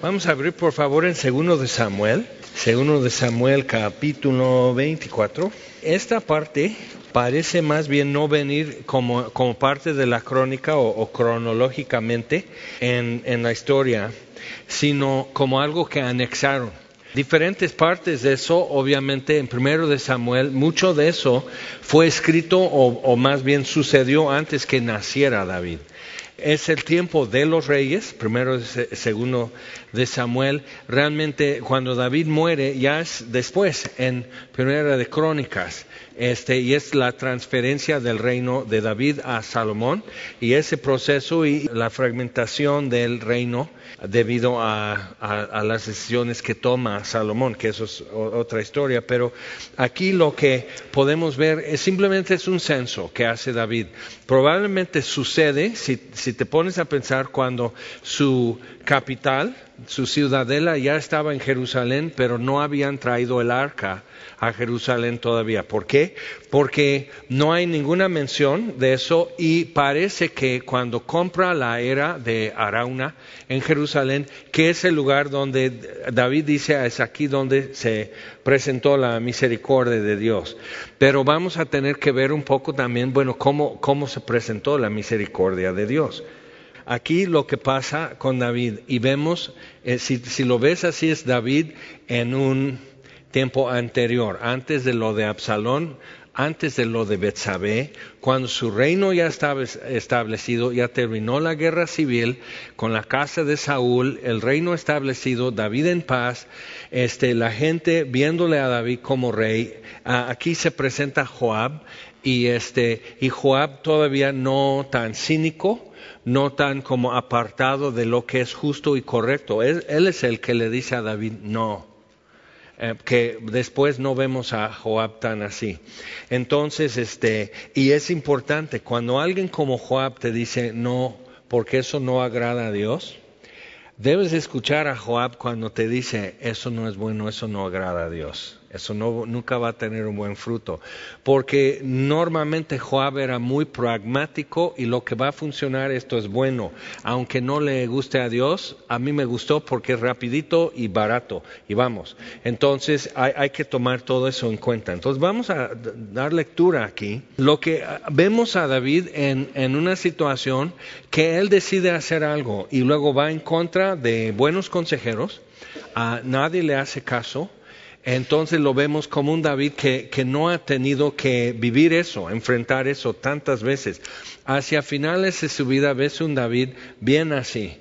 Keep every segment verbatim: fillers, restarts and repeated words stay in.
Vamos a abrir por favor en Segundo de Samuel, Segundo de Samuel capítulo veinticuatro. Esta parte parece más bien no venir como, como parte de la crónica o, o cronológicamente en, en la historia, sino como algo que anexaron. Diferentes partes de eso, obviamente en Primero de Samuel, mucho de eso fue escrito o, o más bien sucedió antes que naciera David. Es el tiempo de los reyes, primero y segundo de Samuel. Realmente cuando David muere ya es después, en Primera de Crónicas, este, y es la transferencia del reino de David a Salomón, y ese proceso y la fragmentación del reino debido a, a, a las decisiones que toma Salomón, que eso es otra historia. Pero aquí lo que podemos ver es simplemente es un censo que hace David. Probablemente sucede, si, si te pones a pensar, cuando su capital, su ciudadela ya estaba en Jerusalén, pero no habían traído el arca a Jerusalén todavía. ¿Por qué? Porque no hay ninguna mención de eso, y parece que cuando compra la era de Arauna en Jerusalén, que es el lugar donde David dice es aquí donde se presentó la misericordia de Dios. Pero vamos a tener que ver un poco también, bueno, cómo, cómo se presentó la misericordia de Dios. Aquí lo que pasa con David, y vemos, eh, si, si lo ves así, es David en un tiempo anterior, antes de lo de Absalón, antes de lo de Betsabé, cuando su reino ya estaba establecido, ya terminó la guerra civil con la casa de Saúl, el reino establecido, David en paz, este, la gente viéndole a David como rey. Ah, aquí se presenta Joab, y, este, y Joab todavía no tan cínico, no tan como apartado de lo que es justo y correcto. Él, él es el que le dice a David no. Eh, que después no vemos a Joab tan así. Entonces, este, y es importante, cuando alguien como Joab te dice no, porque eso no agrada a Dios, debes escuchar a Joab cuando te dice eso no es bueno, eso no agrada a Dios. Eso no, nunca va a tener un buen fruto. Porque normalmente Joab era muy pragmático, y lo que va a funcionar, esto es bueno. Aunque no le guste a Dios, a mí me gustó porque es rapidito y barato. Y vamos. Entonces hay, hay que tomar todo eso en cuenta. Entonces vamos a dar lectura aquí. Lo que vemos a David en, en una situación que él decide hacer algo y luego va en contra de buenos consejeros. A nadie le hace caso. Entonces lo vemos como un David que, que no ha tenido que vivir eso, enfrentar eso tantas veces. Hacia finales de su vida ves un David bien así.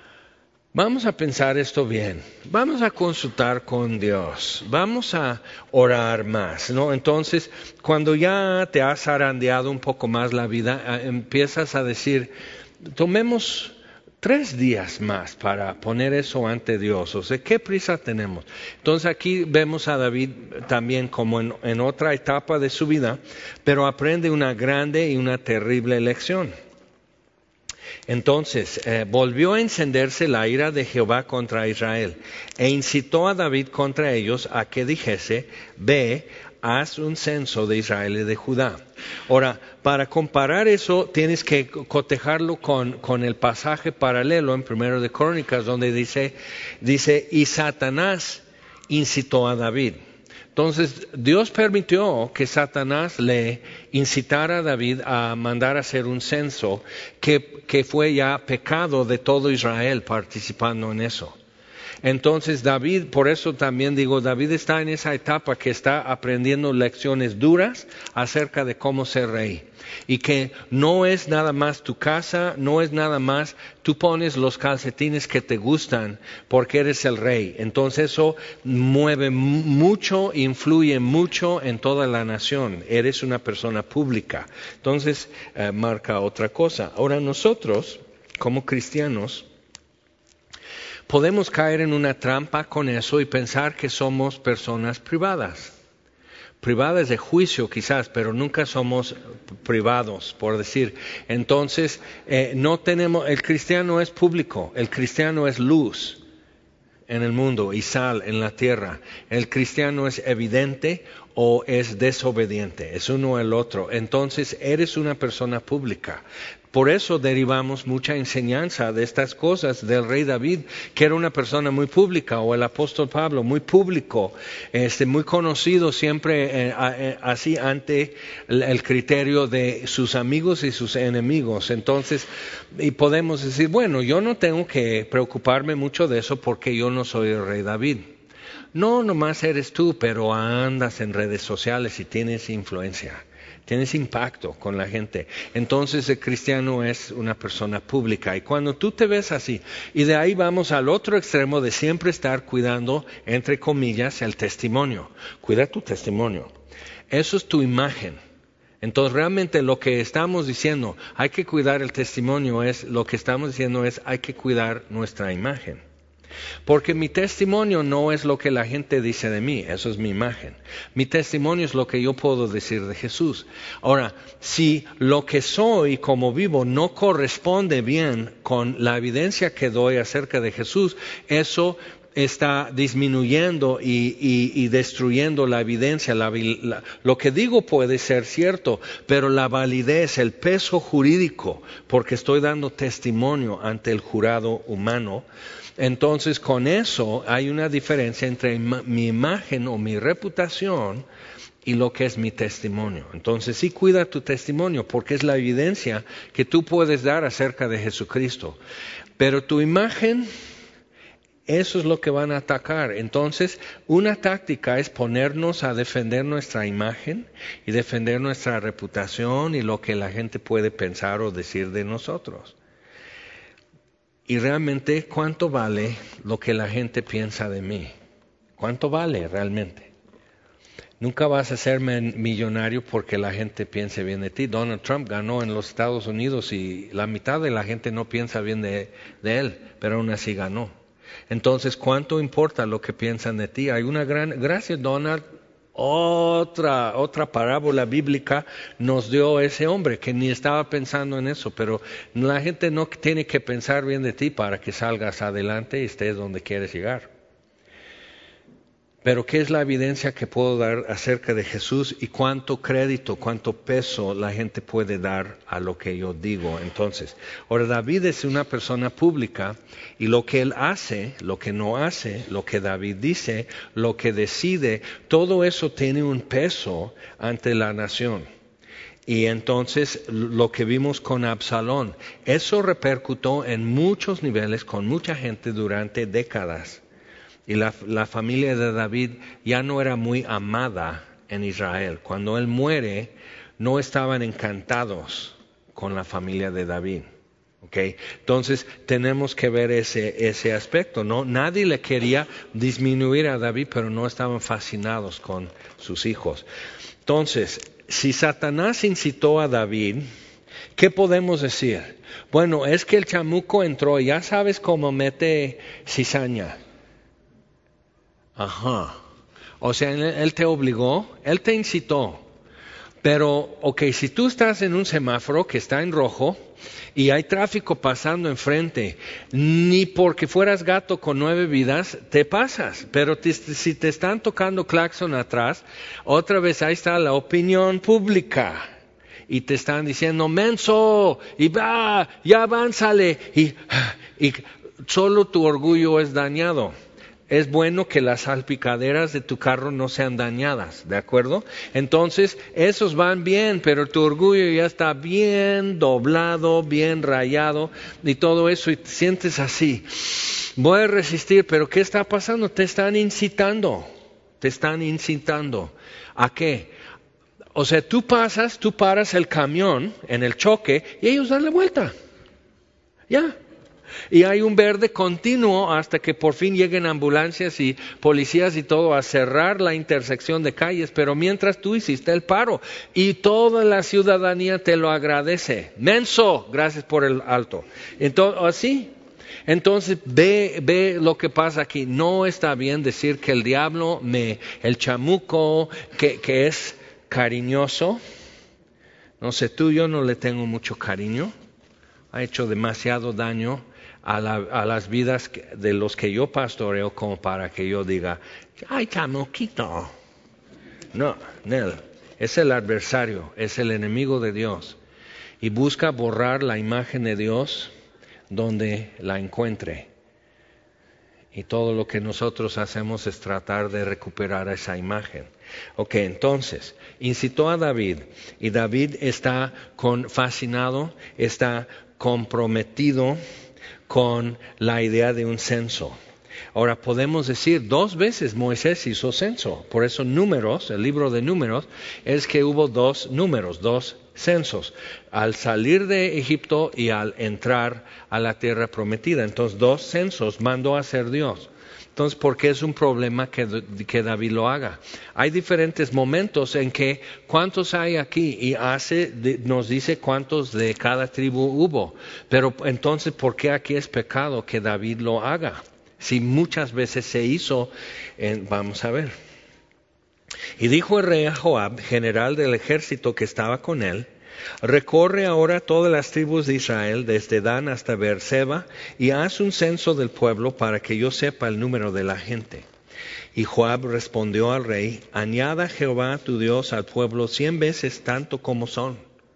Vamos a pensar esto bien, vamos a consultar con Dios, vamos a orar más, ¿no? Entonces, cuando ya te has zarandeado un poco más la vida, empiezas a decir, tomemos tres días más para poner eso ante Dios. O sea, ¿qué prisa tenemos? Entonces aquí vemos a David también como en, en otra etapa de su vida, pero aprende una grande y una terrible lección. Entonces, eh, volvió a encenderse la ira de Jehová contra Israel, e incitó a David contra ellos a que dijese, ve, haz un censo de Israel y de Judá. Ahora, para comparar eso, tienes que cotejarlo con, con el pasaje paralelo en Primero de Crónicas, donde dice, dice, y Satanás incitó a David. Entonces, Dios permitió que Satanás le incitara a David a mandar a hacer un censo, que, que fue ya pecado de todo Israel participando en eso. Entonces David, por eso también digo, David está en esa etapa que está aprendiendo lecciones duras acerca de cómo ser rey. Y que no es nada más tu casa, no es nada más, tú pones los calcetines que te gustan porque eres el rey. Entonces eso mueve mucho, influye mucho en toda la nación. Eres una persona pública. Entonces eh, marca otra cosa. Ahora nosotros, como cristianos, podemos caer en una trampa con eso y pensar que somos personas privadas. Privadas de juicio quizás, pero nunca somos privados, por decir. Entonces, eh, no tenemos, el cristiano es público, el cristiano es luz en el mundo y sal en la tierra. El cristiano es evidente o es desobediente, es uno o el otro. Entonces, eres una persona pública. Por eso derivamos mucha enseñanza de estas cosas del rey David, que era una persona muy pública, o el apóstol Pablo, muy público, este, muy conocido siempre eh, eh, así ante el, el criterio de sus amigos y sus enemigos. Entonces, y podemos decir, bueno, yo no tengo que preocuparme mucho de eso porque yo no soy el rey David. No, nomás eres tú, pero andas en redes sociales y tienes influencia. Tienes impacto con la gente. Entonces el cristiano es una persona pública. Y cuando tú te ves así, y de ahí vamos al otro extremo de siempre estar cuidando, entre comillas, el testimonio. Cuida tu testimonio. Eso es tu imagen. Entonces realmente lo que estamos diciendo, hay que cuidar el testimonio, es lo que estamos diciendo es hay que cuidar nuestra imagen. Porque mi testimonio no es lo que la gente dice de mí, eso es mi imagen. Mi testimonio es lo que yo puedo decir de Jesús. Ahora, si lo que soy como vivo no corresponde bien con la evidencia que doy acerca de Jesús, eso está disminuyendo y, y, y destruyendo la evidencia. La, la, lo que digo puede ser cierto, pero la validez, el peso jurídico, porque estoy dando testimonio ante el jurado humano. Entonces, con eso hay una diferencia entre mi imagen o mi reputación y lo que es mi testimonio. Entonces, sí cuida tu testimonio porque es la evidencia que tú puedes dar acerca de Jesucristo. Pero tu imagen, eso es lo que van a atacar. Entonces, una táctica es ponernos a defender nuestra imagen y defender nuestra reputación y lo que la gente puede pensar o decir de nosotros. Y realmente, ¿cuánto vale lo que la gente piensa de mí? ¿Cuánto vale realmente? Nunca vas a ser millonario porque la gente piense bien de ti. Donald Trump ganó en los Estados Unidos y la mitad de la gente no piensa bien de, de él, pero aún así ganó. Entonces, ¿cuánto importa lo que piensan de ti? Hay una gran... Gracias, Donald. Otra, otra parábola bíblica nos dio ese hombre que ni estaba pensando en eso, pero la gente no tiene que pensar bien de ti para que salgas adelante y estés donde quieres llegar. Pero ¿qué es la evidencia que puedo dar acerca de Jesús y cuánto crédito, cuánto peso la gente puede dar a lo que yo digo? Entonces, ahora David es una persona pública y lo que él hace, lo que no hace, lo que David dice, lo que decide, todo eso tiene un peso ante la nación. Y entonces lo que vimos con Absalón, eso repercutió en muchos niveles con mucha gente durante décadas. Y la, la familia de David ya no era muy amada en Israel. Cuando él muere, no estaban encantados con la familia de David. ¿Okay? Entonces, tenemos que ver ese, ese aspecto, ¿no? Nadie le quería disminuir a David, pero no estaban fascinados con sus hijos. Entonces, si Satanás incitó a David, ¿qué podemos decir? Bueno, es que el chamuco entró, ya sabes cómo mete cizaña. Ajá. O sea, él, él te obligó, él te incitó. Pero, ok, si tú estás en un semáforo que está en rojo y hay tráfico pasando enfrente, ni porque fueras gato con nueve vidas, te pasas. Pero te, si te están tocando claxon atrás, otra vez ahí está la opinión pública. Y te están diciendo, menso, y va, ya avánzale. Y, y solo tu orgullo es dañado. Es bueno que las salpicaderas de tu carro no sean dañadas, ¿de acuerdo? Entonces, esos van bien, pero tu orgullo ya está bien doblado, bien rayado y todo eso, y te sientes así. Voy a resistir, pero ¿qué está pasando? Te están incitando, te están incitando. ¿A qué? O sea, tú pasas, tú paras el camión en el choque y ellos dan la vuelta. Ya. Y hay un verde continuo hasta que por fin lleguen ambulancias y policías y todo a cerrar la intersección de calles, pero mientras tú hiciste el paro y toda la ciudadanía te lo agradece. Menso, gracias por el alto. Entonces, así. Entonces ve, ve lo que pasa aquí. No está bien decir que el diablo, me, el chamuco, que, que es cariñoso. No sé, tú yo no le tengo mucho cariño. Ha hecho demasiado daño A, la, a las vidas de los que yo pastoreo como para que yo diga, ay, chamuquito. No, Nel, es el adversario, es el enemigo de Dios. y busca borrar la imagen de Dios donde la encuentre. Y todo lo que nosotros hacemos es tratar de recuperar esa imagen. Ok, entonces, incitó a David, y David está con, fascinado, está comprometido con la idea de un censo. Ahora podemos decir, dos veces Moisés hizo censo, por eso Números, el libro de Números, es que hubo dos números, dos censos, al salir de Egipto y al entrar a la tierra prometida. Entonces dos censos mandó a hacer Dios. Entonces, ¿por qué es un problema que, que David lo haga? Hay diferentes momentos en que cuántos hay aquí y hace, nos dice cuántos de cada tribu hubo. Pero entonces, ¿por qué aquí es pecado que David lo haga? Si muchas veces se hizo, en, vamos a ver. Y dijo el rey a Joab, general del ejército que estaba con él, recorre ahora todas las tribus de Israel, desde Dan hasta Beerseba, y haz un censo del pueblo para que yo sepa el número de la gente. Y Joab respondió al rey, añada Jehová tu Dios al pueblo cien veces tanto como son,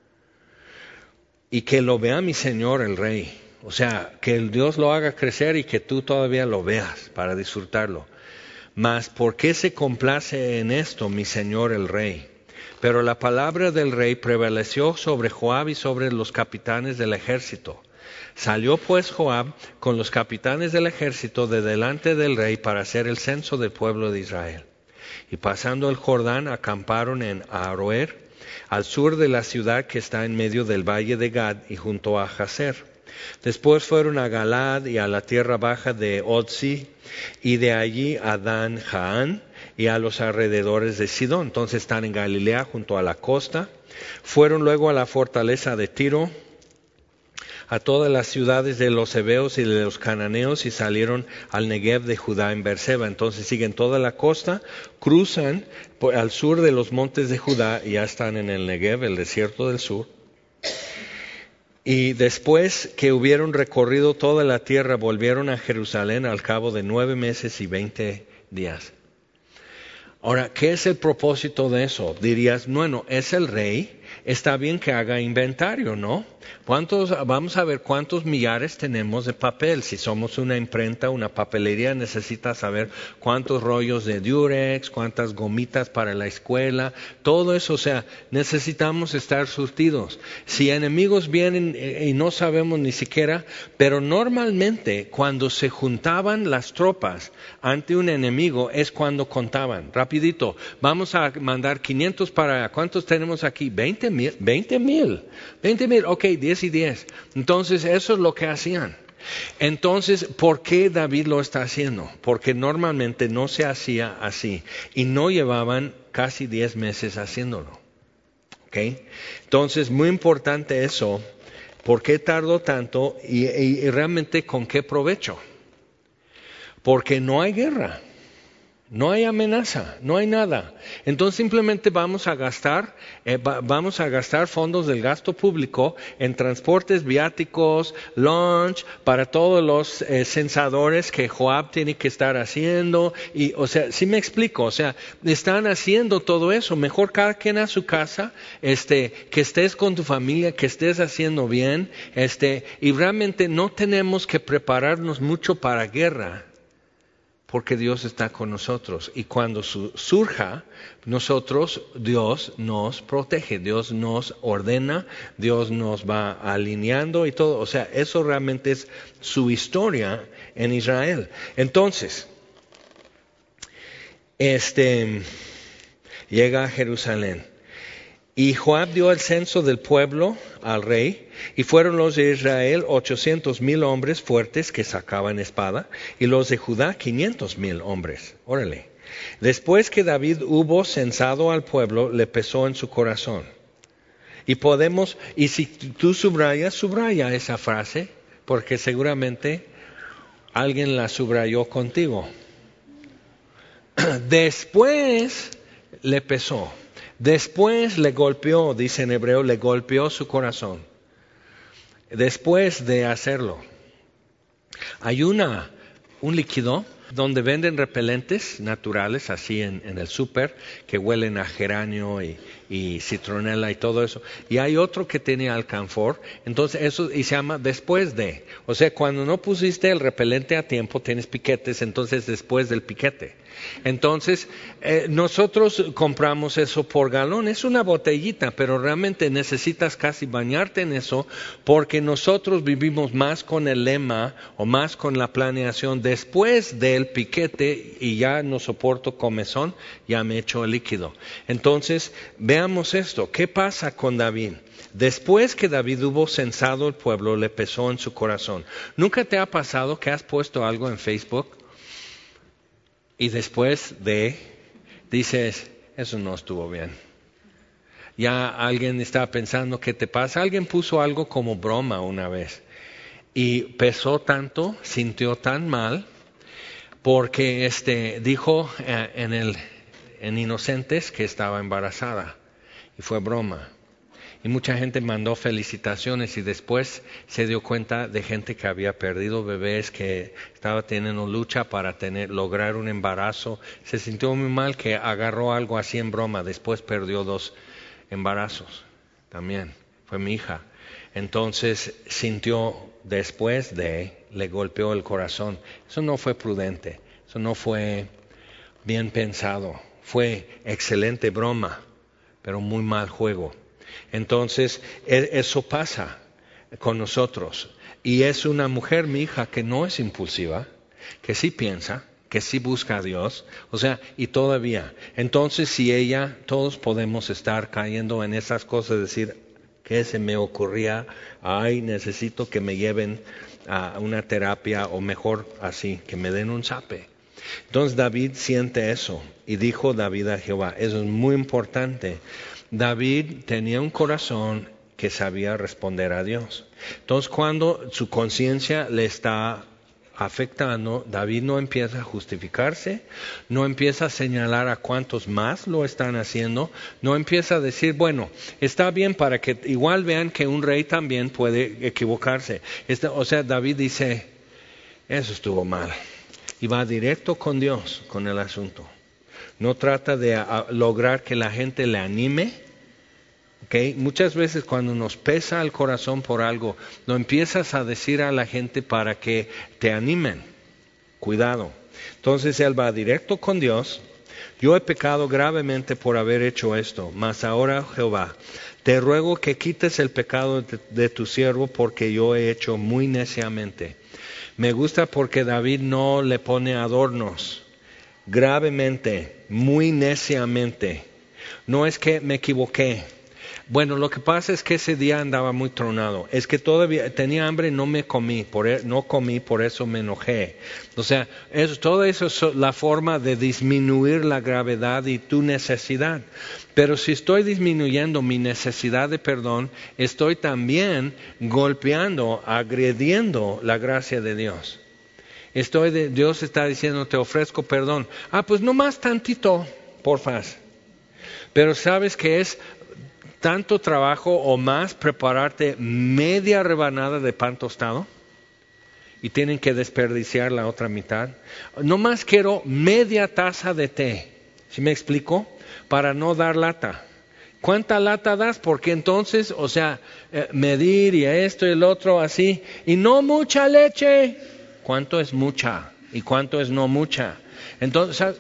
y que lo vea mi señor el rey. O sea, que el Dios lo haga crecer y que tú todavía lo veas para disfrutarlo. Mas, ¿por qué se complace en esto mi señor el rey? Pero la palabra del rey prevaleció sobre Joab y sobre los capitanes del ejército. Salió pues Joab con los capitanes del ejército de delante del rey para hacer el censo del pueblo de Israel. Y pasando el Jordán acamparon en Aroer, al sur de la ciudad que está en medio del valle de Gad y junto a Jazer. Después fueron a Galad y a la tierra baja de Otzi, y de allí a Dan Jaán y a los alrededores de Sidón. Entonces están en Galilea junto a la costa. Fueron luego a la fortaleza de Tiro, a todas las ciudades de los heveos y de los cananeos, y salieron al Negev de Judá en Beerseba. Entonces siguen toda la costa, cruzan por, al sur de los montes de Judá y ya están en el Negev, el desierto del sur. Y después que hubieron recorrido toda la tierra, volvieron a Jerusalén al cabo de nueve meses y veinte días. Ahora, ¿qué es el propósito de eso? Dirías, bueno, es el rey, está bien que haga inventario, ¿no? ¿Cuántos, vamos a ver cuántos millares tenemos de papel. Si somos una imprenta, una papelería, necesita saber cuántos rollos de Durex, cuántas gomitas para la escuela, todo eso. O sea, necesitamos estar surtidos. Si enemigos vienen y no sabemos ni siquiera, pero normalmente cuando se juntaban las tropas ante un enemigo es cuando contaban. Rapidito, vamos a mandar quinientos para allá. ¿Cuántos tenemos aquí? veinte mil. veinte mil. veinte mil, ok, diez y diez. Entonces eso es lo que hacían. Entonces, ¿por qué David lo está haciendo? Porque normalmente no se hacía así y no llevaban casi diez meses haciéndolo. ¿Ok? Entonces, muy importante eso. ¿Por qué tardó tanto y, y, y realmente con qué provecho? Porque no hay guerra. No hay amenaza, no hay nada. Entonces simplemente vamos a gastar, eh, va, vamos a gastar fondos del gasto público en transportes viáticos, lunch, para todos los eh, censadores que Joab tiene que estar haciendo. Y, o sea, sí me explico, o sea, están haciendo todo eso. Mejor cada quien a su casa, este, que estés con tu familia, que estés haciendo bien, este, y realmente no tenemos que prepararnos mucho para guerra. Porque Dios está con nosotros y cuando su, surja, nosotros, Dios nos protege, Dios nos ordena, Dios nos va alineando y todo. O sea, eso realmente es su historia en Israel. Entonces, este, llega a Jerusalén. Y Joab dio el censo del pueblo al rey, y fueron los de Israel ochocientos mil hombres fuertes que sacaban espada, y los de Judá quinientos mil hombres. Órale. Después que David hubo censado al pueblo, le pesó en su corazón. Y podemos, y si tú subrayas, subraya esa frase, porque seguramente alguien la subrayó contigo. Después le pesó. Después le golpeó, dice en hebreo, le golpeó su corazón. Después de hacerlo. Hay una, un líquido donde venden repelentes naturales, así en, en el súper, que huelen a geranio y, y citronela y todo eso. Y hay otro que tiene alcanfor, entonces eso y se llama después de. O sea, cuando no pusiste el repelente a tiempo, tienes piquetes, entonces después del piquete. Entonces, eh, nosotros compramos eso por galón, es una botellita, pero realmente necesitas casi bañarte en eso porque nosotros vivimos más con el lema o más con la planeación después del piquete y ya no soporto comezón, ya me echo el líquido. Entonces, veamos esto, ¿qué pasa con David? Después que David hubo censado el pueblo, le pesó en su corazón. ¿Nunca te ha pasado que has puesto algo en Facebook? Y después de, dices, eso no estuvo bien. Ya alguien está pensando, ¿qué te pasa? Alguien puso algo como broma una vez. Y pesó tanto, sintió tan mal, porque este, dijo eh, en, el, en Inocentes que estaba embarazada. Y fue broma. Y mucha gente mandó felicitaciones y después se dio cuenta de gente que había perdido bebés, que estaba teniendo lucha para tener, lograr un embarazo. Se sintió muy mal que agarró algo así en broma. Después perdió dos embarazos también. Fue mi hija. Entonces sintió después de, le golpeó el corazón. Eso no fue prudente. Eso no fue bien pensado. Fue excelente broma, pero muy mal juego. Entonces, eso pasa con nosotros. Y es una mujer, mi hija, que no es impulsiva, que sí piensa, que sí busca a Dios. O sea, y todavía. Entonces, si ella, todos podemos estar cayendo en esas cosas, decir, ¿qué se me ocurría? Ay, necesito que me lleven a una terapia, o mejor así, que me den un zape. Entonces, David siente eso. Y dijo David a Jehová, eso es muy importante. David tenía un corazón que sabía responder a Dios. Entonces, cuando su conciencia le está afectando, David no empieza a justificarse, no empieza a señalar a cuántos más lo están haciendo, no empieza a decir, bueno, está bien para que igual vean que un rey también puede equivocarse. Este, o sea, David dice, eso estuvo mal. Y va directo con Dios, con el asunto. No trata de a, lograr que la gente le anime. ¿Okay? Muchas veces cuando nos pesa el corazón por algo, lo empiezas a decir a la gente para que te animen. Cuidado. Entonces él va directo con Dios. Yo he pecado gravemente por haber hecho esto, mas ahora, Jehová, te ruego que quites el pecado de, de tu siervo porque yo he hecho muy neciamente. Me gusta porque David no le pone adornos. Gravemente, muy neciamente. No es que me equivoqué. Bueno, lo que pasa es que ese día andaba muy tronado. Es que todavía tenía hambre y no me comí. Por, no comí, por eso me enojé. O sea, eso, todo eso es la forma de disminuir la gravedad y tu necesidad. Pero si estoy disminuyendo mi necesidad de perdón, estoy también golpeando, agrediendo la gracia de Dios. Estoy de, Dios está diciendo, te ofrezco perdón. Ah, pues no más tantito, porfa. Pero ¿sabes qué es tanto trabajo o más prepararte media rebanada de pan tostado? Y tienen que desperdiciar la otra mitad. No más quiero media taza de té. ¿Sí me explico? Para no dar lata. ¿Cuánta lata das? Porque entonces, o sea, eh, medir y esto y el otro así. Y no mucha leche. ¿Cuánto es mucha? ¿Y cuánto es no mucha? Entonces, ¿sabes?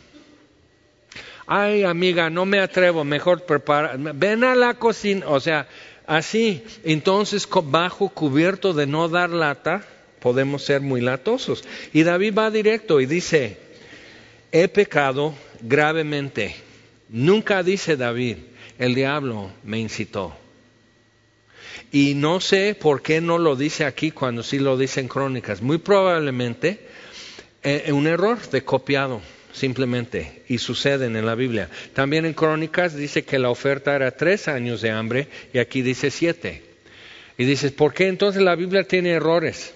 Ay, amiga, no me atrevo, mejor prepara. Ven a la cocina. O sea, así. Entonces, bajo cubierto de no dar lata, podemos ser muy latosos. Y David va directo y dice, he pecado gravemente. Nunca dice David, el diablo me incitó. Y no sé por qué no lo dice aquí cuando sí lo dice en Crónicas. Muy probablemente eh, un error de copiado, simplemente. Y suceden en la Biblia. También en Crónicas dice que la oferta era tres años de hambre y aquí dice siete. Y dices, ¿por qué entonces la Biblia tiene errores?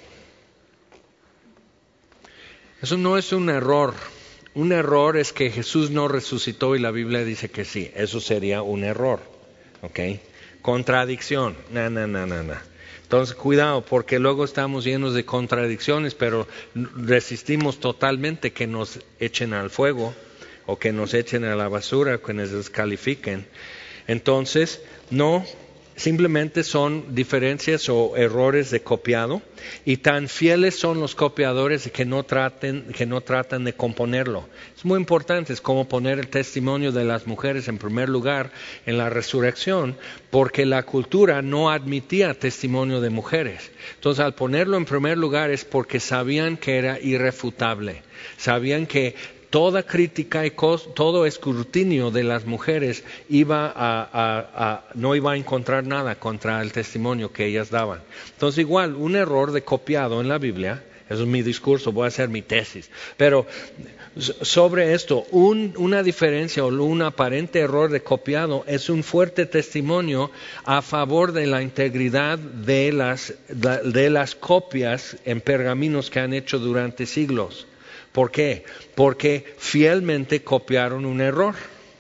Eso no es un error. Un error es que Jesús no resucitó y la Biblia dice que sí. Eso sería un error. ¿Ok? Contradicción. No, no, no, no, no. Entonces, cuidado, porque luego estamos llenos de contradicciones, pero resistimos totalmente que nos echen al fuego o que nos echen a la basura, que nos descalifiquen. Entonces, no, simplemente son diferencias o errores de copiado, y tan fieles son los copiadores que no traten, que no tratan de componerlo. Es muy importante, es como poner el testimonio de las mujeres en primer lugar en la resurrección, porque la cultura no admitía testimonio de mujeres. Entonces, al ponerlo en primer lugar es porque sabían que era irrefutable, sabían que toda crítica y cos, todo escrutinio de las mujeres iba a, a, a, no iba a encontrar nada contra el testimonio que ellas daban. Entonces, igual, un error de copiado en la Biblia, eso es mi discurso, voy a hacer mi tesis, pero sobre esto, un, una diferencia o un aparente error de copiado es un fuerte testimonio a favor de la integridad de las, de las copias en pergaminos que han hecho durante siglos. ¿Por qué? Porque fielmente copiaron un error,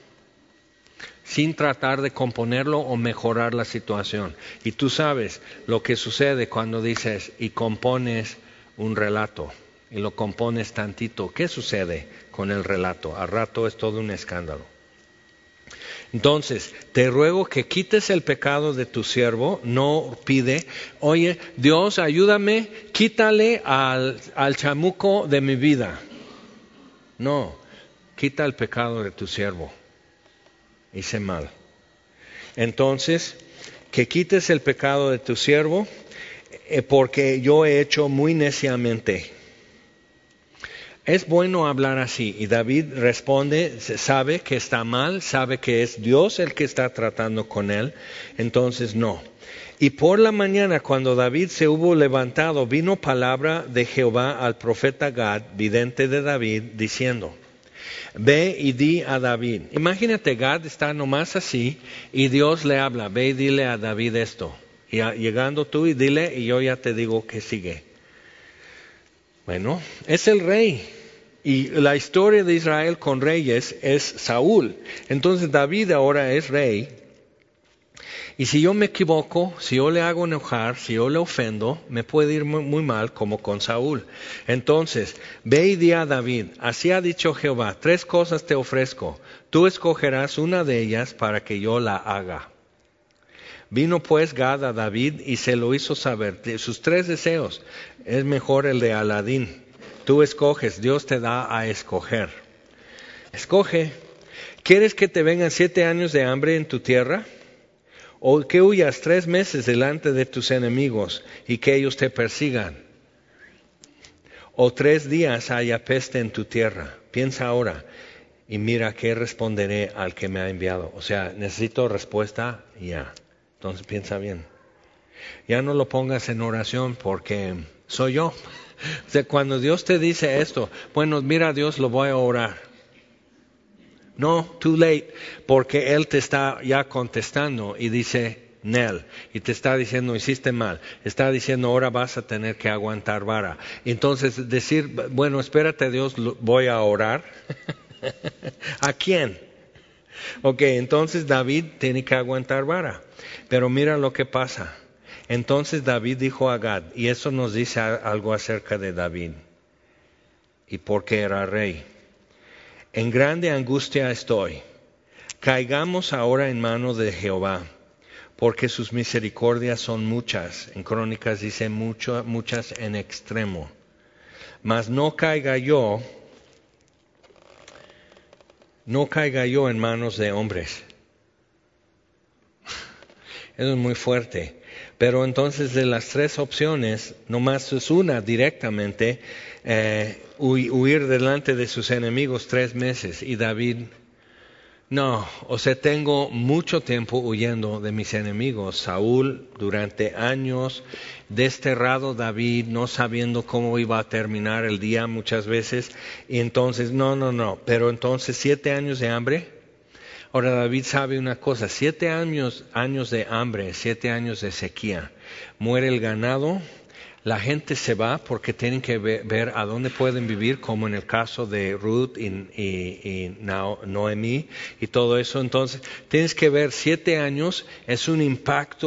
sin tratar de componerlo o mejorar la situación. Y tú sabes lo que sucede cuando dices y compones un relato, y lo compones tantito. ¿Qué sucede con el relato? Al rato es todo un escándalo. Entonces, te ruego que quites el pecado de tu siervo. No pide, oye, Dios, ayúdame, quítale al, al chamuco de mi vida. No, quita el pecado de tu siervo. Hice mal. Entonces, que quites el pecado de tu siervo, eh, porque yo he hecho muy neciamente. Es bueno hablar así, y David responde, sabe que está mal, sabe que es Dios el que está tratando con él, entonces no. Y por la mañana, cuando David se hubo levantado, vino palabra de Jehová al profeta Gad, vidente de David, diciendo, ve y di a David. Imagínate, Gad está nomás así, y Dios le habla, ve y dile a David esto. Y a, llegando tú y dile, y yo ya te digo que sigue. Bueno, es el rey, y la historia de Israel con reyes es Saúl. Entonces David ahora es rey, y si yo me equivoco, si yo le hago enojar, si yo le ofendo, me puede ir muy, muy mal como con Saúl. Entonces, ve y di a David, así ha dicho Jehová, tres cosas te ofrezco, tú escogerás una de ellas para que yo la haga. Vino pues Gad a David y se lo hizo saber. De sus tres deseos, es mejor el de Aladín. Tú escoges, Dios te da a escoger. Escoge. ¿Quieres que te vengan siete años de hambre en tu tierra? ¿O que huyas tres meses delante de tus enemigos y que ellos te persigan? ¿O tres días haya peste en tu tierra? Piensa ahora y mira qué responderé al que me ha enviado. O sea, necesito respuesta ya. Entonces piensa bien. Ya no lo pongas en oración porque soy yo. O sea, cuando Dios te dice esto, bueno, mira Dios, lo voy a orar. No, too late, porque Él te está ya contestando y dice, Nel, y te está diciendo, hiciste mal. Está diciendo, ahora vas a tener que aguantar vara. Entonces decir, bueno, espérate Dios, voy a orar. ¿A quién? Ok, entonces David tiene que aguantar vara. Pero mira lo que pasa. Entonces David dijo a Gad, y eso nos dice algo acerca de David, y por qué era rey. En grande angustia estoy. Caigamos ahora en manos de Jehová, porque sus misericordias son muchas. En Crónicas dice mucho, muchas en extremo. Mas no caiga yo, no caiga yo en manos de hombres. Eso es muy fuerte. Pero entonces de las tres opciones, nomás es una directamente, eh, huir delante de sus enemigos tres meses. Y David, no, o sea, tengo mucho tiempo huyendo de mis enemigos. Saúl durante años, desterrado David, no sabiendo cómo iba a terminar el día muchas veces. Y entonces, no, no, no, pero entonces siete años de hambre. Ahora David sabe una cosa, siete años, años de hambre, siete años de sequía, muere el ganado, la gente se va porque tienen que ver, ver a dónde pueden vivir, como en el caso de Ruth y, y, y Noemí y todo eso. Entonces tienes que ver, siete años es un impacto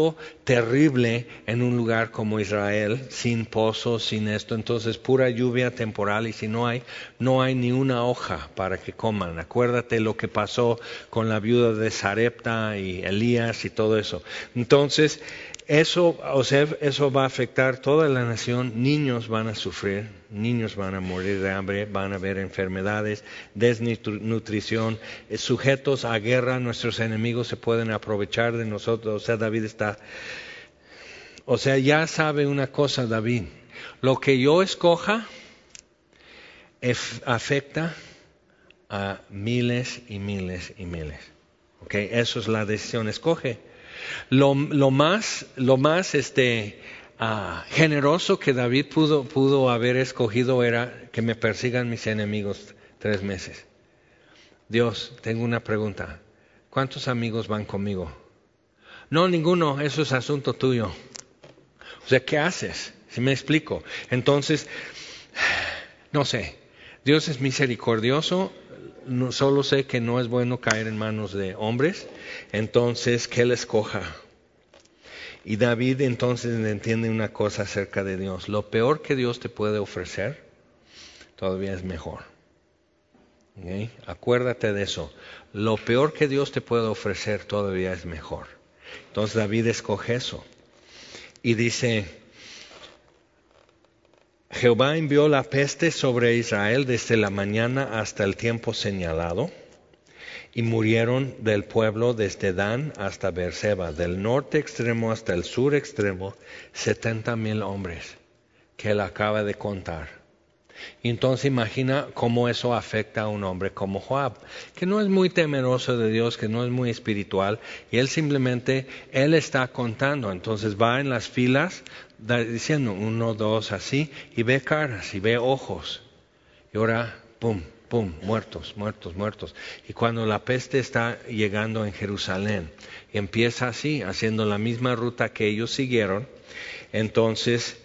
terrible en un lugar como Israel, sin pozos, sin esto, entonces pura lluvia temporal, y si no hay, no hay ni una hoja para que coman. Acuérdate lo que pasó con la viuda de Sarepta y Elías y todo eso. Entonces, eso, o sea, eso va a afectar toda la nación. Niños van a sufrir, niños van a morir de hambre, van a haber enfermedades, desnutrición, sujetos a guerra. Nuestros enemigos se pueden aprovechar de nosotros. O sea, David está, o sea, ya sabe una cosa, David: lo que yo escoja ef- afecta a miles y miles y miles. Okay, eso es la decisión. Escoge. Lo, lo más, lo más este, uh, generoso que David pudo, pudo haber escogido era que me persigan mis enemigos tres meses. Dios, tengo una pregunta. ¿Cuántos amigos van conmigo? No, ninguno, eso es asunto tuyo. O sea, ¿qué haces? Si me explico. Entonces, no sé, Dios es misericordioso. No, solo sé que no es bueno caer en manos de hombres, entonces que Él escoja. Y David entonces entiende una cosa acerca de Dios: lo peor que Dios te puede ofrecer todavía es mejor. ¿Okay? Acuérdate de eso. Lo peor que Dios te puede ofrecer todavía es mejor. Entonces David escoge eso y dice: Jehová envió la peste sobre Israel desde la mañana hasta el tiempo señalado, y murieron del pueblo desde Dan hasta Beerseba, del norte extremo hasta el sur extremo, setenta mil hombres, que él acaba de contar. Y entonces imagina cómo eso afecta a un hombre como Joab, que no es muy temeroso de Dios, que no es muy espiritual, y él simplemente, él está contando. Entonces va en las filas diciendo uno, dos, así, y ve caras, y ve ojos, y ahora, pum, pum, muertos, muertos, muertos. Y cuando la peste está llegando en Jerusalén, y empieza así, haciendo la misma ruta que ellos siguieron, entonces,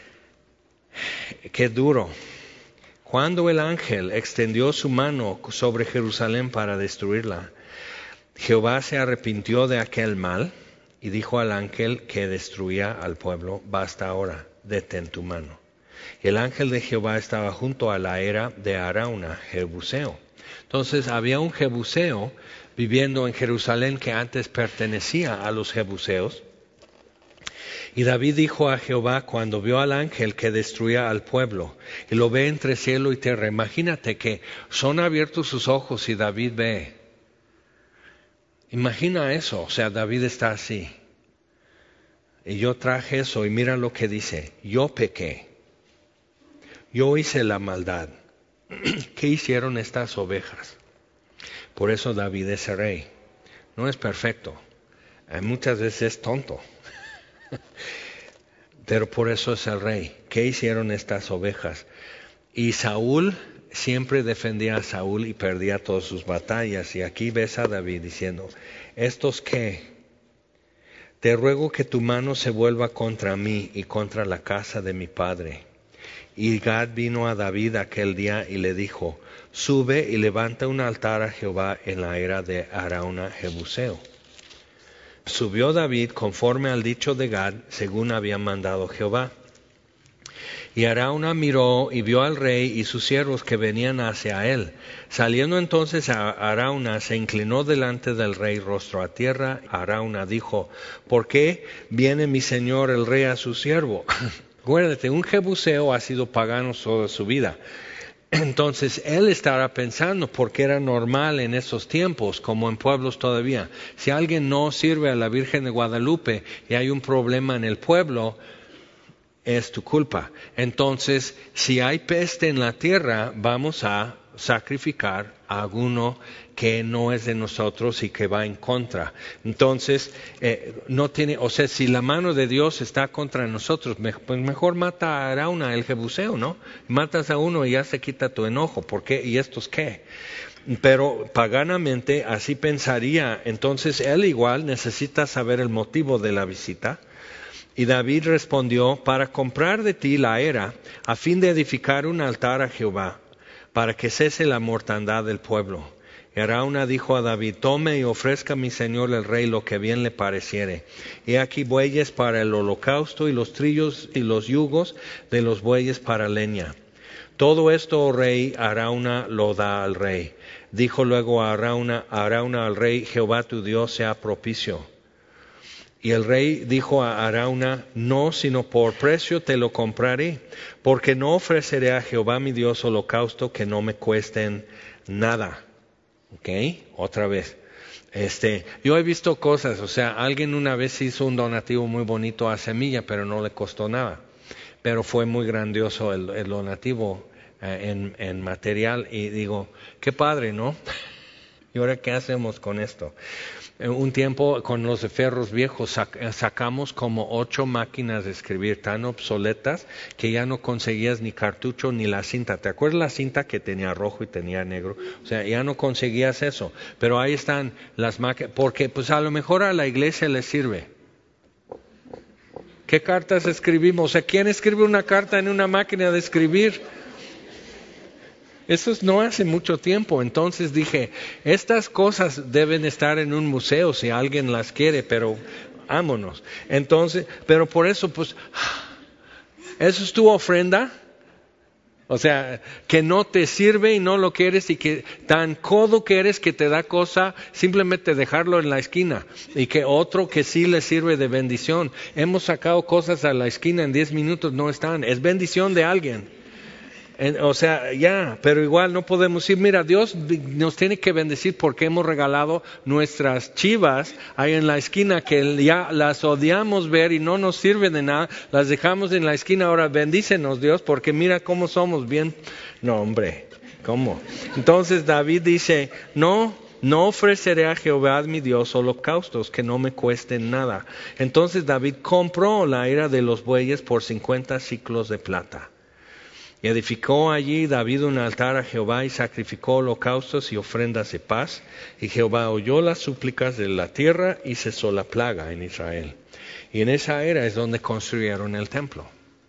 qué duro. Cuando el ángel extendió su mano sobre Jerusalén para destruirla, Jehová se arrepintió de aquel mal y dijo al ángel que destruía al pueblo: basta ahora, detén tu mano. Y el ángel de Jehová estaba junto a la era de Arauna, Jebuseo. Entonces había un Jebuseo viviendo en Jerusalén que antes pertenecía a los Jebuseos. Y David dijo a Jehová cuando vio al ángel que destruía al pueblo, y lo ve entre cielo y tierra. Imagínate que son abiertos sus ojos y David ve. Imagina eso, o sea, David está así. Y yo traje eso y mira lo que dice: yo pequé, yo hice la maldad. ¿Qué hicieron estas ovejas? Por eso David es el rey. No es perfecto, muchas veces es tonto. Pero por eso es el rey. ¿Qué hicieron estas ovejas? Y Saúl siempre defendía a Saúl y perdía todas sus batallas. Y aquí ves a David diciendo: ¿estos qué? Te ruego que tu mano se vuelva contra mí y contra la casa de mi padre. Y Gad vino a David aquel día y le dijo: sube y levanta un altar a Jehová en la era de Arauna Jebuseo. Subió David conforme al dicho de Gad, según había mandado Jehová. Y Arauna miró y vio al rey y sus siervos que venían hacia él. Saliendo entonces a Arauna, se inclinó delante del rey rostro a tierra. Arauna dijo: ¿por qué viene mi señor el rey a su siervo? Acuérdate, un jebuseo ha sido pagano toda su vida. Entonces él estará pensando, porque era normal en esos tiempos, como en pueblos todavía, si alguien no sirve a la Virgen de Guadalupe y hay un problema en el pueblo, es tu culpa. Entonces, si hay peste en la tierra, vamos a sacrificar a alguno que no es de nosotros y que va en contra. Entonces, eh, no tiene, o sea, si la mano de Dios está contra nosotros, pues mejor mata a Arauna, el jebuseo, ¿no? Matas a uno y ya se quita tu enojo. ¿Por qué? ¿Y estos qué? Pero paganamente así pensaría. Entonces, él igual necesita saber el motivo de la visita. Y David respondió: para comprar de ti la era, a fin de edificar un altar a Jehová, para que cese la mortandad del pueblo. Y Arauna dijo a David: tome y ofrezca a mi señor el rey lo que bien le pareciere. Y aquí bueyes para el holocausto, y los trillos y los yugos de los bueyes para leña. Todo esto, oh rey, Arauna lo da al rey. Dijo luego a Arauna, a Arauna al rey: Jehová tu Dios sea propicio. Y el rey dijo a Arauna: no, sino por precio te lo compraré, porque no ofreceré a Jehová mi Dios holocausto que no me cuesten nada. ¿Ok? Otra vez. Este, yo he visto cosas, o sea, alguien una vez hizo un donativo muy bonito a Semilla, pero no le costó nada. Pero fue muy grandioso el, el donativo eh, en, en material, y digo, qué padre, ¿no? ¿Y ahora qué hacemos con esto? Un tiempo con los de ferros viejos sac- sacamos como ocho máquinas de escribir tan obsoletas que ya no conseguías ni cartucho ni la cinta. ¿Te acuerdas la cinta que tenía rojo y tenía negro? O sea, ya no conseguías eso. Pero ahí están las máquinas, porque pues a lo mejor a la iglesia les sirve. ¿Qué cartas escribimos? O sea, ¿quién escribe una carta en una máquina de escribir? Eso es no hace mucho tiempo. Entonces dije, estas cosas deben estar en un museo si alguien las quiere, pero vámonos. Entonces, pero por eso, pues, ¿eso es tu ofrenda? O sea, que no te sirve y no lo quieres, y que tan codo que eres que te da cosa simplemente dejarlo en la esquina, y que otro que sí le sirve de bendición. Hemos sacado cosas a la esquina en diez minutos, no están. Es bendición de alguien. O sea, ya, pero igual no podemos decir, mira, Dios nos tiene que bendecir porque hemos regalado nuestras chivas ahí en la esquina, que ya las odiamos ver y no nos sirven de nada, las dejamos en la esquina. Ahora bendícenos, Dios, porque mira cómo somos bien. No, hombre, ¿cómo? Entonces David dice, no, no ofreceré a Jehová mi Dios holocaustos que no me cuesten nada. Entonces David compró la era de los bueyes por cincuenta siclos de plata. Y edificó allí David un altar a Jehová y sacrificó holocaustos y ofrendas de paz. Y Jehová oyó las súplicas de la tierra y cesó la plaga en Israel. Y en esa era es donde construyeron el templo.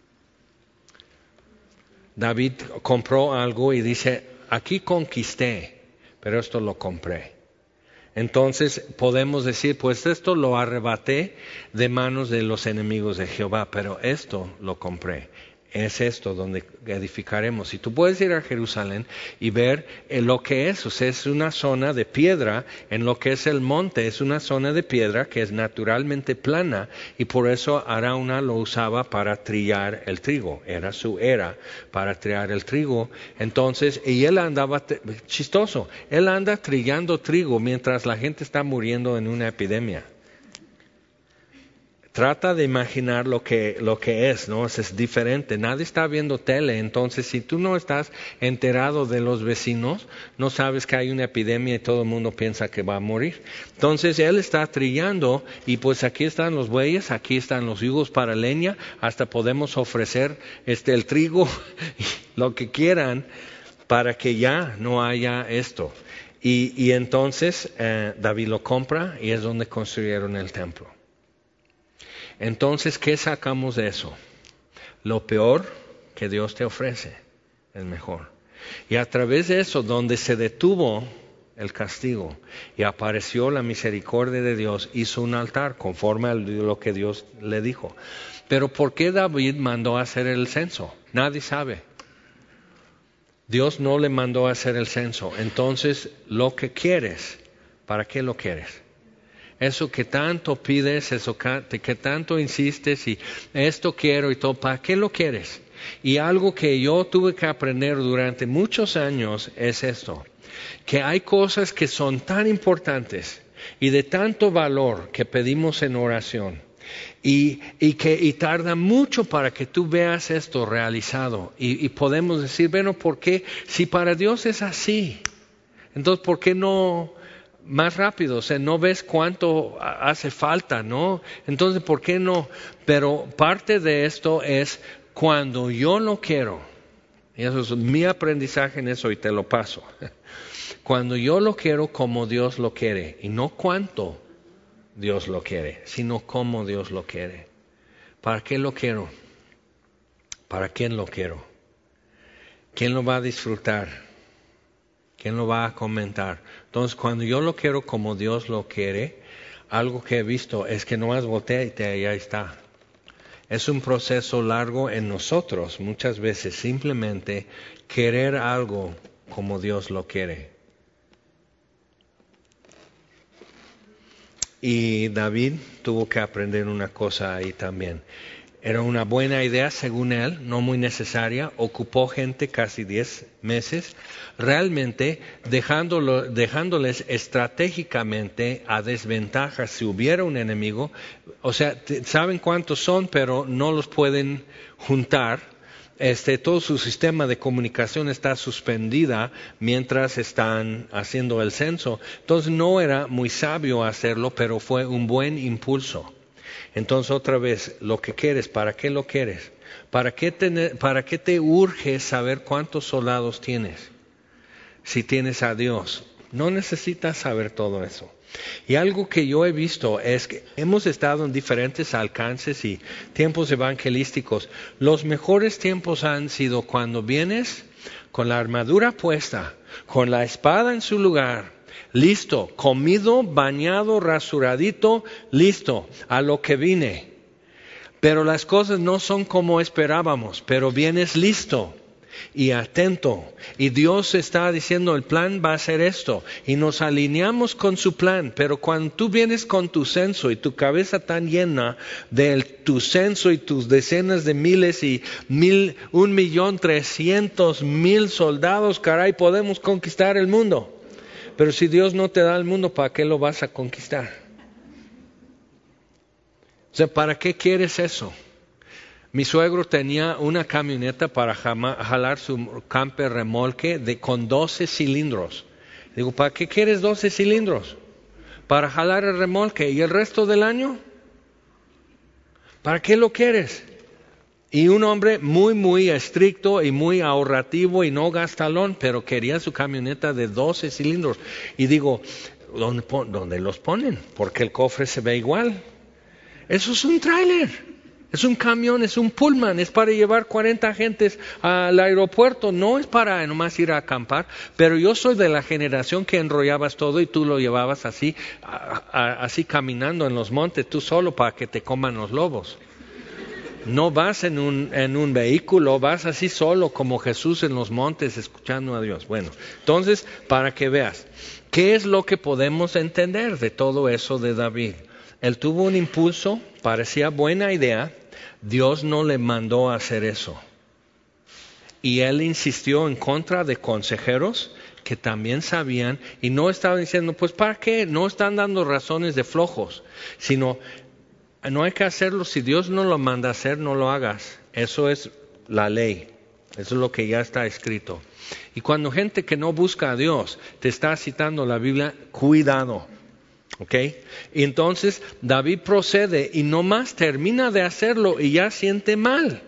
David compró algo y dice, aquí conquisté, pero esto lo compré. Entonces podemos decir, pues esto lo arrebaté de manos de los enemigos de Jehová, pero esto lo compré. Es esto donde edificaremos. Y tú puedes ir a Jerusalén y ver lo que es. O sea, es una zona de piedra, en lo que es el monte. Es una zona de piedra que es naturalmente plana, y por eso Arauna lo usaba para trillar el trigo. Era su era para trillar el trigo. Entonces, y él andaba, chistoso, él anda trillando trigo mientras la gente está muriendo en una epidemia. Trata de imaginar lo que, lo que es, ¿no? Es diferente. Nadie está viendo tele, entonces si tú no estás enterado de los vecinos, no sabes que hay una epidemia y todo el mundo piensa que va a morir. Entonces él está trillando, y pues aquí están los bueyes, aquí están los yugos para leña, hasta podemos ofrecer este el trigo, lo que quieran, para que ya no haya esto. Y, y entonces eh, David lo compra, y es donde construyeron el templo. Entonces, ¿qué sacamos de eso? Lo peor que Dios te ofrece es mejor. Y a través de eso, donde se detuvo el castigo y apareció la misericordia de Dios, hizo un altar conforme a lo que Dios le dijo. Pero ¿por qué David mandó a hacer el censo? Nadie sabe. Dios no le mandó a hacer el censo. Entonces, lo que quieres, ¿para qué lo quieres? Eso que tanto pides, eso que, que tanto insistes, y esto quiero y todo, ¿para qué lo quieres? Y algo que yo tuve que aprender durante muchos años es esto, que hay cosas que son tan importantes y de tanto valor que pedimos en oración, y, y que y tarda mucho para que tú veas esto realizado, y, y podemos decir, bueno, ¿por qué? Si para Dios es así, entonces ¿por qué no más rápido? O sea, no ves cuánto hace falta, ¿no? Entonces, ¿por qué no? Pero parte de esto es cuando yo lo quiero, y eso es mi aprendizaje en eso, y te lo paso. Cuando yo lo quiero como Dios lo quiere, y no cuánto Dios lo quiere, sino como Dios lo quiere. ¿Para qué lo quiero? ¿Para quién lo quiero? ¿Quién lo va a disfrutar? ¿Quién lo va a comentar? Entonces, cuando yo lo quiero como Dios lo quiere, algo que he visto es que nomás voltea y te, ya está. Es un proceso largo en nosotros, muchas veces, simplemente querer algo como Dios lo quiere. Y David tuvo que aprender una cosa ahí también. Era una buena idea, según él, no muy necesaria. Ocupó gente casi diez meses, realmente dejándolo, dejándoles estratégicamente a desventaja si hubiera un enemigo. O sea, saben cuántos son, pero no los pueden juntar. Este, todo su sistema de comunicación está suspendida mientras están haciendo el censo. Entonces no era muy sabio hacerlo, pero fue un buen impulso. Entonces otra vez, lo que quieres, ¿para qué lo quieres? ¿Para qué, tener, ¿Para qué te urge saber cuántos soldados tienes? Si tienes a Dios, no necesitas saber todo eso. Y algo que yo he visto es que hemos estado en diferentes alcances y tiempos evangelísticos. Los mejores tiempos han sido cuando vienes con la armadura puesta, con la espada en su lugar, listo, comido, bañado, rasuradito, listo, a lo que vine. Pero las cosas no son como esperábamos, pero vienes listo y atento. Y Dios está diciendo, el plan va a ser esto. Y nos alineamos con su plan. Pero cuando tú vienes con tu censo y tu cabeza tan llena de tu censo y tus decenas de miles y mil, un millón trescientos mil soldados, caray, podemos conquistar el mundo. Pero si Dios no te da el mundo, ¿para qué lo vas a conquistar? O sea, ¿para qué quieres eso? Mi suegro tenía una camioneta para jama, jalar su camper remolque de, con doce cilindros. Digo, ¿para qué quieres doce cilindros? ¿Para jalar el remolque? ¿Y el resto del año? ¿Para qué lo quieres? Y un hombre muy, muy estricto y muy ahorrativo y no gastalón, pero quería su camioneta de doce cilindros. Y digo, ¿dónde, ¿dónde los ponen? Porque el cofre se ve igual. Eso es un tráiler, es un camión, es un pullman, es para llevar cuarenta gentes al aeropuerto, no es para nomás ir a acampar. Pero yo soy de la generación que enrollabas todo y tú lo llevabas así, a, a, así caminando en los montes, tú solo para que te coman los lobos. No vas en un, en un vehículo, vas así solo como Jesús en los montes escuchando a Dios. Bueno, entonces, para que veas, ¿qué es lo que podemos entender de todo eso de David? Él tuvo un impulso, parecía buena idea, Dios no le mandó a hacer eso. Y él insistió en contra de consejeros que también sabían y no estaban diciendo, pues ¿para qué? No están dando razones de flojos, sino no hay que hacerlo. Si Dios no lo manda a hacer, no lo hagas. Eso es la ley. Eso es lo que ya está escrito. Y cuando gente que no busca a Dios te está citando la Biblia, cuidado. ¿Ok? Y entonces David procede y nomás termina de hacerlo y ya siente mal.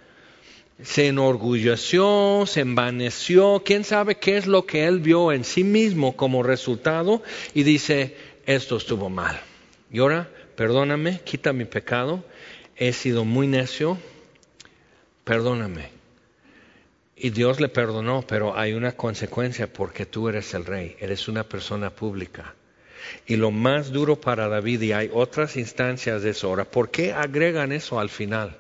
Se enorgulleció, se envaneció, quién sabe qué es lo que él vio en sí mismo como resultado y dice, esto estuvo mal. Y ahora, perdóname, quita mi pecado, he sido muy necio, perdóname. Y Dios le perdonó, pero hay una consecuencia porque tú eres el rey, eres una persona pública. Y lo más duro para David, y hay otras instancias de eso. Ahora, ¿por qué agregan eso al final?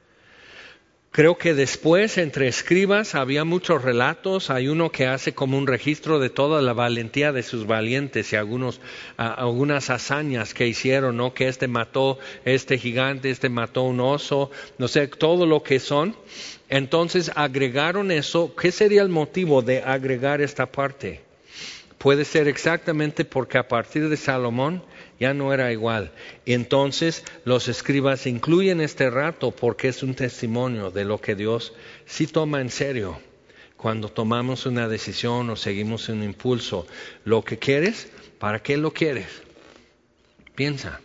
Creo que después entre escribas había muchos relatos. Hay uno que hace como un registro de toda la valentía de sus valientes y algunos, uh, algunas hazañas que hicieron, ¿no? Que este mató este gigante, este mató un oso, no sé, todo lo que son. Entonces agregaron eso. ¿Qué sería el motivo de agregar esta parte? Puede ser exactamente porque a partir de Salomón ya no era igual. Entonces los escribas incluyen este rato porque es un testimonio de lo que Dios sí toma en serio. Cuando tomamos una decisión o seguimos un impulso, lo que quieres, ¿para qué lo quieres? Piensa.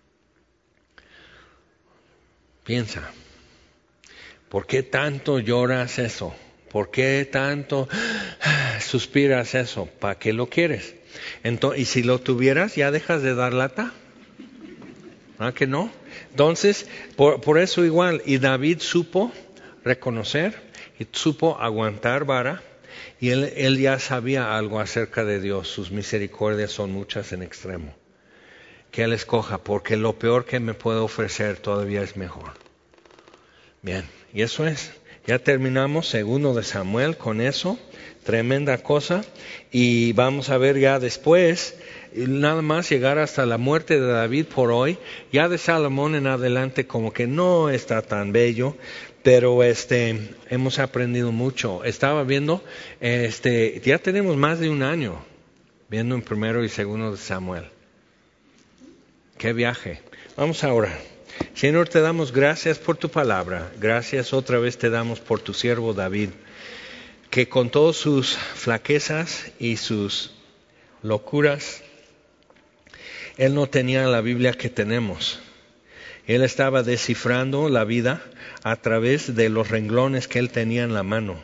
Piensa. ¿Por qué tanto lloras eso? ¿Por qué tanto suspiras eso? ¿Para qué lo quieres? Entonces, y si lo tuvieras, ¿ya dejas de dar lata? ¿Ah, que no? Entonces, por, por eso igual, y David supo reconocer y supo aguantar vara Y él, él ya sabía algo acerca de Dios. Sus misericordias son muchas en extremo. Que Él escoja, porque lo peor que me puede ofrecer todavía es mejor. Bien, y eso es. Ya terminamos segundo de Samuel con eso. Tremenda cosa. Y vamos a ver ya después, nada más llegar hasta la muerte de David por hoy. Ya de Salomón en adelante como que no está tan bello. Pero este hemos aprendido mucho. Estaba viendo, este ya tenemos más de un año viendo en primero y segundo de Samuel. ¡Qué viaje! Vamos a orar. Señor, te damos gracias por tu palabra. Gracias otra vez te damos por tu siervo David, que con todas sus flaquezas y sus locuras, él no tenía la Biblia que tenemos. Él estaba descifrando la vida a través de los renglones que él tenía en la mano.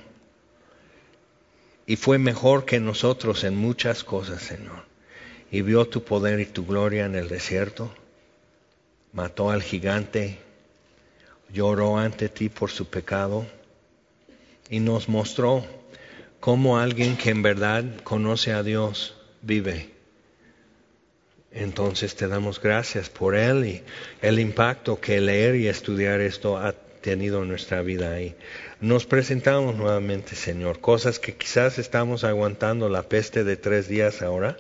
Y fue mejor que nosotros en muchas cosas, Señor. Y vio tu poder y tu gloria en el desierto. Mató al gigante. Lloró ante ti por su pecado. Y nos mostró cómo alguien que en verdad conoce a Dios vive. Entonces te damos gracias por él y el impacto que leer y estudiar esto ha tenido en nuestra vida. Y nos presentamos nuevamente, Señor, cosas que quizás estamos aguantando la peste de tres días ahora.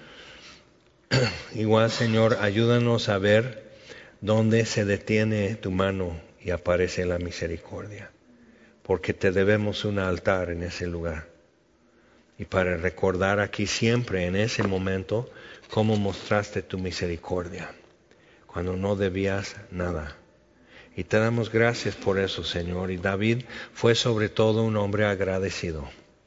Igual, Señor, ayúdanos a ver dónde se detiene tu mano y aparece la misericordia, porque te debemos un altar en ese lugar. Y para recordar aquí siempre, en ese momento, cómo mostraste tu misericordia, cuando no debías nada. Y te damos gracias por eso, Señor. Y David fue sobre todo un hombre agradecido.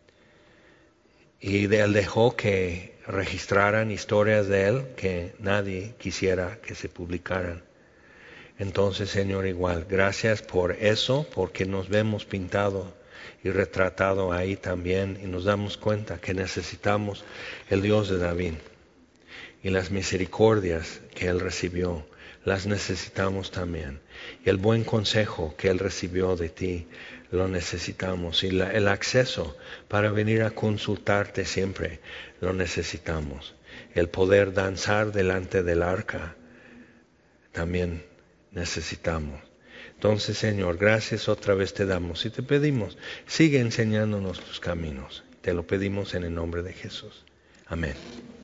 Y él dejó que registraran historias de él que nadie quisiera que se publicaran. Entonces, Señor, igual, gracias por eso, porque nos vemos pintado y retratado ahí también y nos damos cuenta que necesitamos el Dios de David. Y las misericordias que él recibió, las necesitamos también. Y el buen consejo que él recibió de ti, lo necesitamos. Y la, el acceso para venir a consultarte siempre, lo necesitamos. El poder danzar delante del arca, también necesitamos. Entonces, Señor, gracias otra vez te damos y te pedimos, sigue enseñándonos tus caminos. Te lo pedimos en el nombre de Jesús. Amén.